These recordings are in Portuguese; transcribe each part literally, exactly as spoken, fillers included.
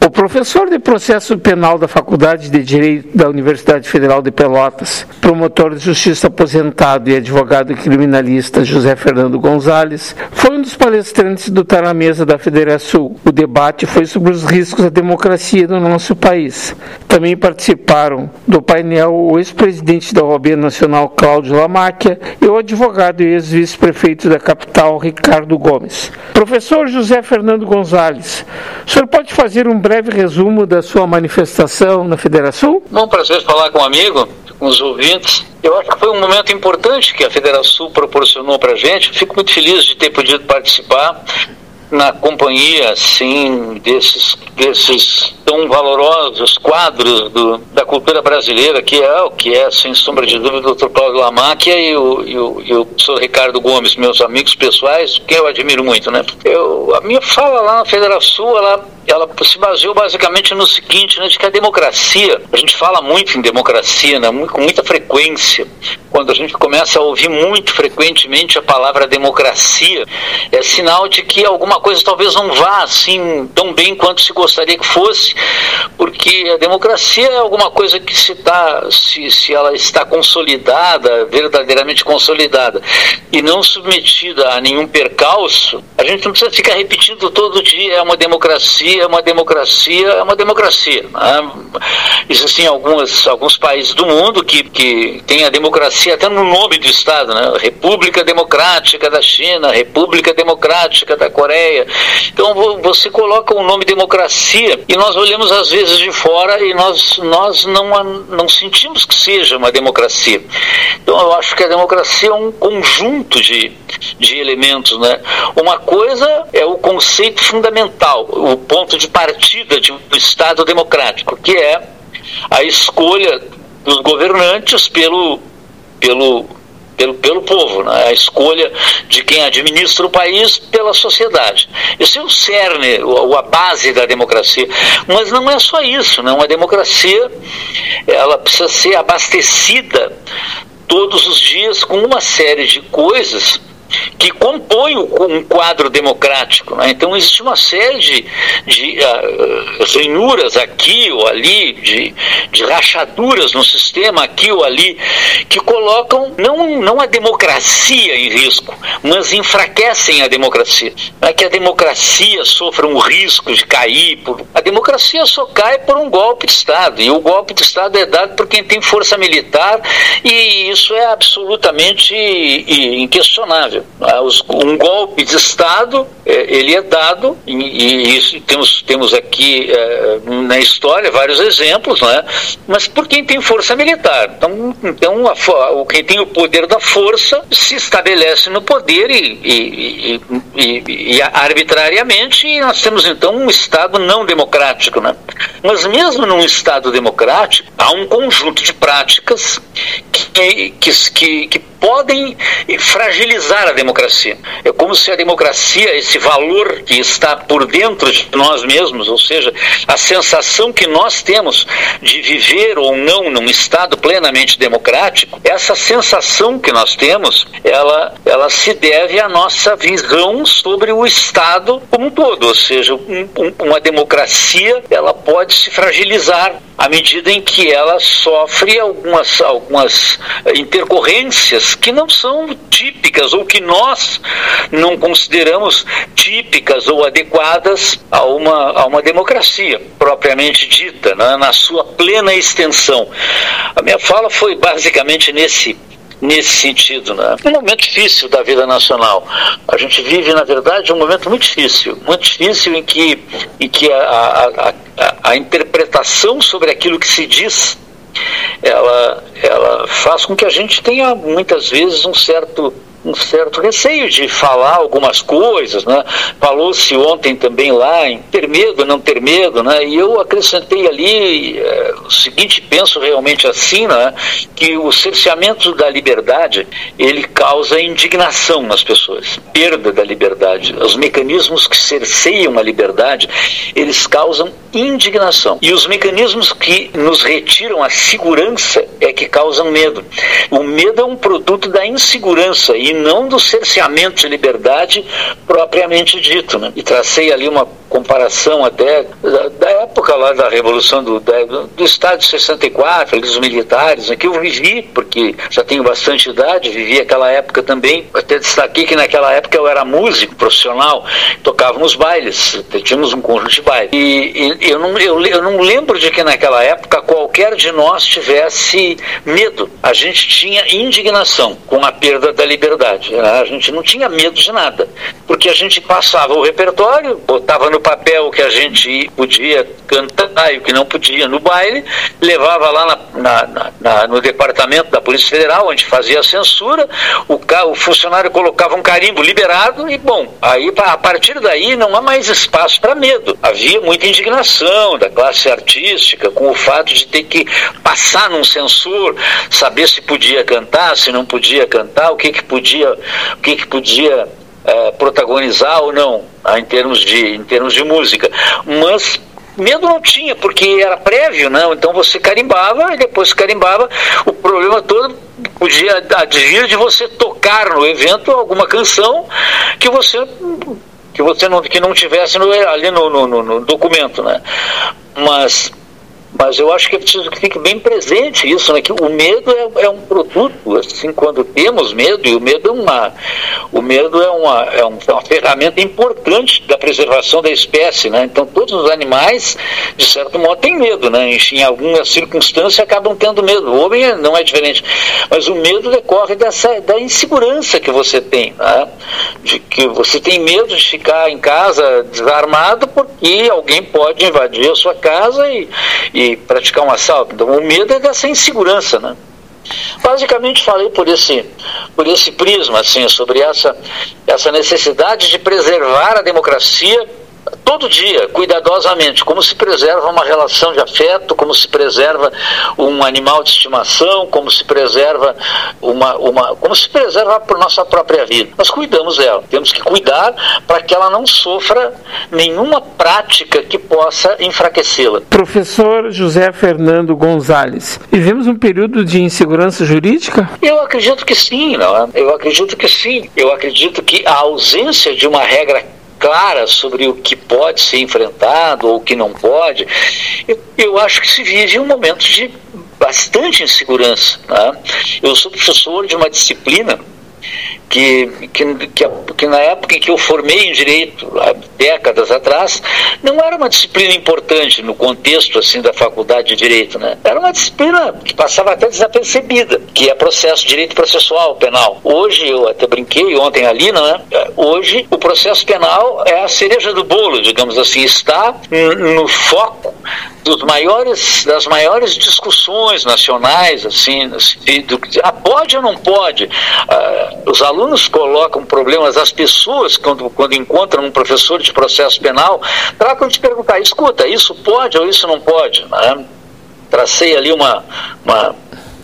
O professor de processo penal da Faculdade de Direito da Universidade Federal de Pelotas, promotor de justiça aposentado e advogado criminalista José Fernando Gonzalez, foi um dos palestrantes do Tá na Mesa da Federação. O debate foi sobre os riscos da democracia no nosso país. Também participaram do painel o ex-presidente da O A B Nacional Cláudio Lamáquia e o advogado e ex-vice-prefeito da capital Ricardo Gomes. Professor José Fernando Gonzalez, o senhor pode fazer um breve resumo da sua manifestação na Federação? É um prazer falar com um amigo, com os ouvintes. Eu acho que foi um momento importante que a Federação proporcionou para a gente. Fico muito feliz de ter podido participar na companhia, assim, desses, desses tão valorosos quadros do, da cultura brasileira, que é o que é, sem sombra de dúvida, o doutor Cláudio Lamáquia e o, e, o, e o professor Ricardo Gomes, meus amigos pessoais, que eu admiro muito, né? Eu, a minha fala lá na Federação, ela, ela se baseou basicamente no seguinte, né, de que a democracia, a gente fala muito em democracia, né, com muita frequência. Quando a gente começa a ouvir muito frequentemente a palavra democracia, é sinal de que alguma coisa talvez não vá assim tão bem quanto se gostaria que fosse, porque a democracia é alguma coisa que se, tá, se, se ela está consolidada, verdadeiramente consolidada, e não submetida a nenhum percalço, a gente não precisa ficar repetindo todo dia, é uma democracia, é uma democracia, é uma democracia. Né? Existem algumas, alguns países do mundo que, que têm a democracia até no nome do Estado, né? República Democrática da China, República Democrática da Coreia. Então você coloca o nome democracia e nós olhamos às vezes de fora e nós, nós não, não sentimos que seja uma democracia. Então eu acho que a democracia é um conjunto de, de elementos, né? Uma coisa é o conceito fundamental, o ponto de partida de um Estado democrático, que é a escolha dos governantes pelo Pelo, pelo, pelo povo, né? A escolha de quem administra o país pela sociedade. Esse é o cerne, a base da democracia. Mas não é só isso, né? Uma democracia, ela precisa ser abastecida todos os dias com uma série de coisas que compõe um quadro democrático, né? Então existe uma série de, de uh, ranhuras aqui ou ali, de, de rachaduras no sistema aqui ou ali, que colocam não, não a democracia em risco, mas enfraquecem a democracia. Não é que a democracia sofra um risco de cair, por... a democracia só cai por um golpe de Estado, e o golpe de Estado é dado por quem tem força militar, e isso é absolutamente inquestionável. Um golpe de Estado, ele é dado, e isso temos, temos aqui na história vários exemplos, né? Mas por quem tem força militar. Então, então a, quem tem o poder da força se estabelece no poder e, e, e, e, e arbitrariamente, e nós temos então um Estado não democrático, né? Mas mesmo num Estado democrático, há um conjunto de práticas que, que, que, que podem fragilizar a democracia. É como se a democracia, esse valor que está por dentro de nós mesmos, ou seja, a sensação que nós temos de viver ou não num Estado plenamente democrático, essa sensação que nós temos, ela, ela se deve à nossa visão sobre o Estado como um todo, ou seja, um, um, uma democracia, ela pode se fragilizar à medida em que ela sofre algumas, algumas intercorrências que não são típicas ou que nós não consideramos típicas ou adequadas a uma, a uma democracia propriamente dita, né, na sua plena extensão. A minha fala foi basicamente nesse nesse sentido, né? É um momento difícil da vida nacional. A gente vive, na verdade, um momento muito difícil, muito difícil em que, em que a, a, a, a interpretação sobre aquilo que se diz, ela, ela faz com que a gente tenha, muitas vezes, um certo um certo receio de falar algumas coisas, né? Falou-se ontem também lá em ter medo, não ter medo, né? E eu acrescentei ali é, o seguinte, penso realmente assim, né? Que o cerceamento da liberdade, ele causa indignação nas pessoas, perda da liberdade. Os mecanismos que cerceiam a liberdade, eles causam indignação. E os mecanismos que nos retiram a segurança é que causam medo. O medo é um produto da insegurança, e e não do cerceamento de liberdade propriamente dito, né? E tracei ali uma comparação até da, da época lá da Revolução do, da, do Estado de sessenta e quatro, ali dos militares, né, que eu vivi, porque já tenho bastante idade, vivi aquela época também. Até destaquei que naquela época eu era músico profissional, tocava nos bailes, tínhamos um conjunto de baile. E, e eu, não, eu, eu não lembro de que naquela época qualquer de nós tivesse medo. A gente tinha indignação com a perda da liberdade. A gente não tinha medo de nada, porque a gente passava o repertório, botava no papel o que a gente podia cantar e o que não podia no baile, levava lá na, na, na, na, no departamento da Polícia Federal, onde fazia a censura, o, o funcionário colocava um carimbo liberado e, bom, aí a partir daí não há mais espaço para medo. Havia muita indignação da classe artística com o fato de ter que passar num censor, saber se podia cantar, se não podia cantar, o que que podia, o que que podia é, protagonizar ou não, ah, em termos de, em termos de música. Mas medo não tinha, porque era prévio, não? Então você carimbava e depois carimbava, o problema todo podia advir de você tocar no evento alguma canção que você que você não, que não tivesse no, ali no, no, no documento, né? Mas Mas eu acho que é preciso que fique bem presente isso, né? Que o medo é, é um produto, assim, quando temos medo, e o medo é uma, o medo é uma, é uma ferramenta importante da preservação da espécie, né? Então todos os animais, de certo modo, têm medo, né? Em alguma circunstância acabam tendo medo. O homem não é diferente. Mas o medo decorre dessa, da insegurança que você tem, né? De que você tem medo de ficar em casa desarmado porque alguém pode invadir a sua casa e, e e praticar um assalto. Então, o medo é dessa insegurança, né? Basicamente falei por esse, por esse prisma, assim, sobre essa, essa necessidade de preservar a democracia todo dia, cuidadosamente, como se preserva uma relação de afeto, como se preserva um animal de estimação, como se preserva uma, uma como se preserva a nossa própria vida. Nós cuidamos dela, temos que cuidar para que ela não sofra nenhuma prática que possa enfraquecê-la. Professor José Fernando Gonzalez, vivemos um período de insegurança jurídica? Eu acredito que sim, não? Eu acredito que sim. Eu acredito que a ausência de uma regra clara sobre o que pode ser enfrentado ou o que não pode, eu, eu acho que se vive um momento de bastante insegurança, né? Eu sou professor de uma disciplina que, que, que, que na época em que eu formei em Direito, há décadas atrás, não era uma disciplina importante no contexto assim, da faculdade de Direito, né? Era uma disciplina que passava até desapercebida, que é processo, direito processual penal. Hoje, eu até brinquei ontem ali, não é? Hoje o processo penal é a cereja do bolo, digamos assim, está no foco dos maiores, das maiores discussões nacionais, assim, do, ah, pode ou não pode? Ah, os alunos colocam problemas, as pessoas, quando, quando encontram um professor de processo penal, tratam de perguntar, escuta, isso pode ou isso não pode? Né? Tracei ali uma... uma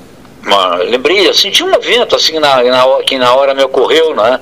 Uma, lembrei assim, tinha um evento assim na, na, que na hora me ocorreu, né?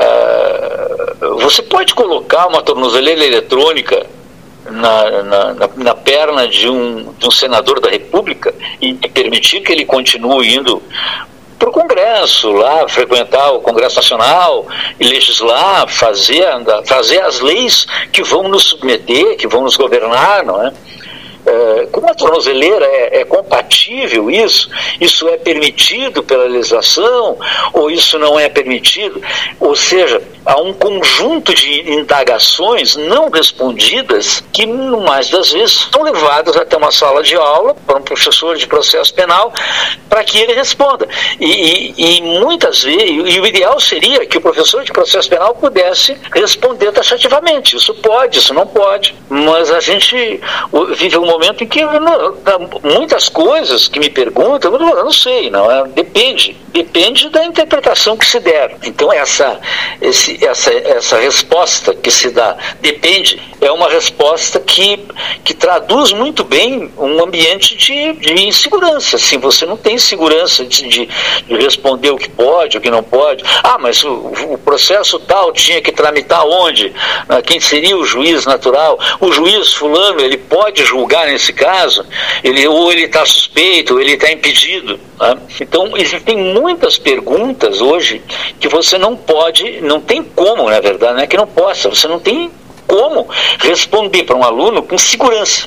Uh, você pode colocar uma tornozeleira eletrônica na, na, na, na perna de um, de um senador da República e permitir que ele continue indo para o Congresso, lá, frequentar o Congresso Nacional e legislar, fazer, fazer as leis que vão nos submeter, que vão nos governar, não é? É, como a tornozeleira é, é compatível isso? Isso é permitido pela legislação ou isso não é permitido? Ou seja, há um conjunto de indagações não respondidas que, no mais das vezes, são levadas até uma sala de aula para um professor de processo penal para que ele responda. E, e, e muitas vezes, e o ideal seria que o professor de processo penal pudesse responder taxativamente. Isso pode, isso não pode. Mas a gente vive um momento em que não, muitas coisas que me perguntam, eu não, eu não sei, não é? Depende, depende da interpretação que se der. Então essa, esse, essa, essa resposta que se dá, depende, é uma resposta que, que traduz muito bem um ambiente de, de insegurança. Assim, você não tem segurança de, de, de responder o que pode, o que não pode. Ah, mas o, o processo tal tinha que tramitar onde? Quem seria o juiz natural? O juiz fulano, ele pode julgar nesse caso? Ele, ou ele está suspeito, ou ele está impedido. Né? Então, existem muitas perguntas hoje que você não pode, não tem como, na verdade, não é que não possa, você não tem como responder para um aluno com segurança.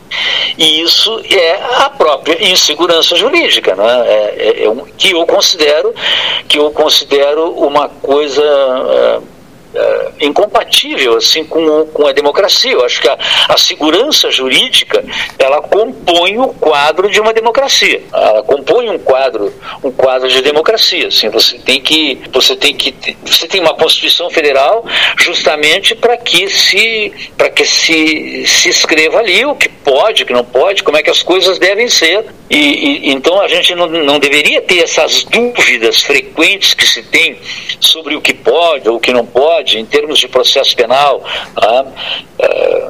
E isso é a própria insegurança jurídica, né? é, é, é um, que eu considero que eu considero uma coisa é, é, incompatível assim com, com a democracia. Eu acho que a, a segurança jurídica ela compõe o quadro de uma democracia. Ela compõe um quadro um quadro de democracia. Assim, você tem que você tem que você tem uma Constituição Federal justamente para que se para que se se escreva ali o que pode, o que não pode, como é que as coisas devem ser. E, e então a gente não, não deveria ter essas dúvidas frequentes que se tem sobre o que pode ou o que não pode em termos de processo penal. Tá? É,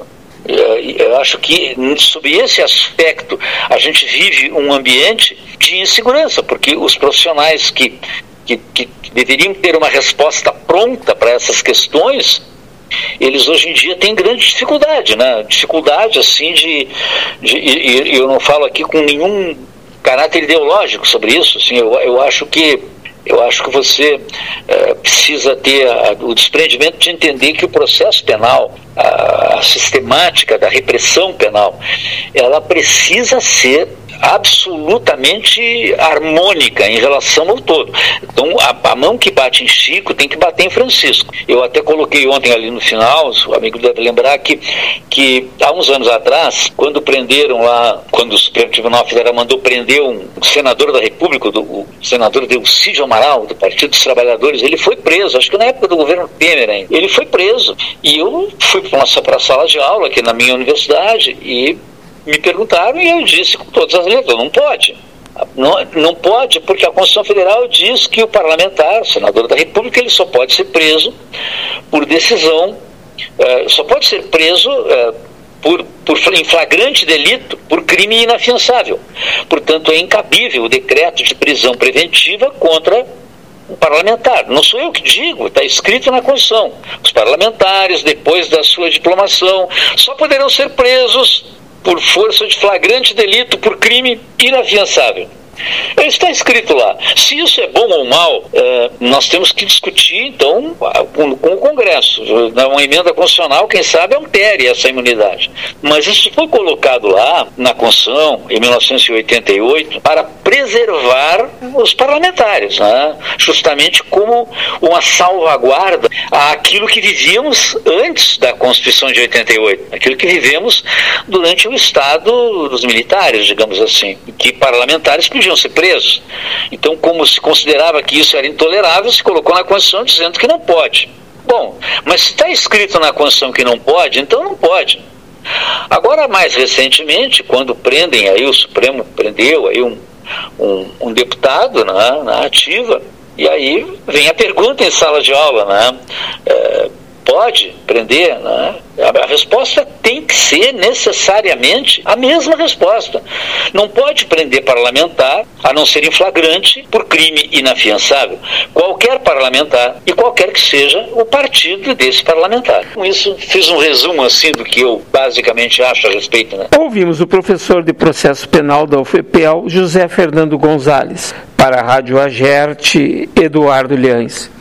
eu acho que sob esse aspecto a gente vive um ambiente de insegurança, porque os profissionais que, que, que deveriam ter uma resposta pronta para essas questões, eles hoje em dia têm grande dificuldade, né? Dificuldade assim de, de e eu não falo aqui com nenhum caráter ideológico sobre isso, assim, eu, eu acho que eu acho que você é, precisa ter a, o desprendimento de entender que o processo penal, a, a sistemática da repressão penal, ela precisa ser absolutamente harmônica em relação ao todo. Então a, a mão que bate em Chico tem que bater em Francisco. Eu até coloquei ontem ali no final, o amigo deve lembrar que, que há uns anos atrás, quando prenderam lá, quando o Supremo Tribunal Federal mandou prender um senador da República, do, o senador Delcídio Amaral, do Partido dos Trabalhadores, ele foi preso, acho que na época do governo Temer ainda, ele foi preso, e eu fui para a sala de aula aqui na minha universidade e me perguntaram e eu disse com todas as letras, não pode. Não, não pode porque a Constituição Federal diz que o parlamentar, o senador da República, ele só pode ser preso por decisão, eh, só pode ser preso eh, por, por em flagrante delito, por crime inafiançável. Portanto, é incabível o decreto de prisão preventiva contra o parlamentar. Não sou eu que digo, está escrito na Constituição. Os parlamentares, depois da sua diplomação, só poderão ser presos por força de flagrante delito, por crime inafiançável. Está escrito lá. Se isso é bom ou mal, é, nós temos que discutir, então, com, com o Congresso. Uma emenda constitucional, quem sabe, altere essa imunidade. Mas isso foi colocado lá, na Constituição, em mil novecentos e oitenta e oito, para preservar os parlamentares, né? Justamente como uma salvaguarda àquilo que vivíamos antes da Constituição de oitenta e oito, aquilo que vivemos durante o Estado dos militares, digamos assim, que parlamentares podiam ser presos. Então, como se considerava que isso era intolerável, se colocou na Constituição dizendo que não pode. Bom, mas se está escrito na Constituição que não pode, então não pode. Agora, mais recentemente, quando prendem, aí o Supremo prendeu aí um, um, um deputado na, na ativa, e aí vem a pergunta em sala de aula, né? É, pode prender, né? A resposta tem que ser necessariamente a mesma resposta. Não pode prender parlamentar, a não ser em flagrante, por crime inafiançável. Qualquer parlamentar, e qualquer que seja o partido desse parlamentar. Com isso, fiz um resumo assim do que eu basicamente acho a respeito, né? Ouvimos o professor de processo penal da U F P E L, José Fernando Gonzalez. Para a Rádio Agerte, Eduardo Liães.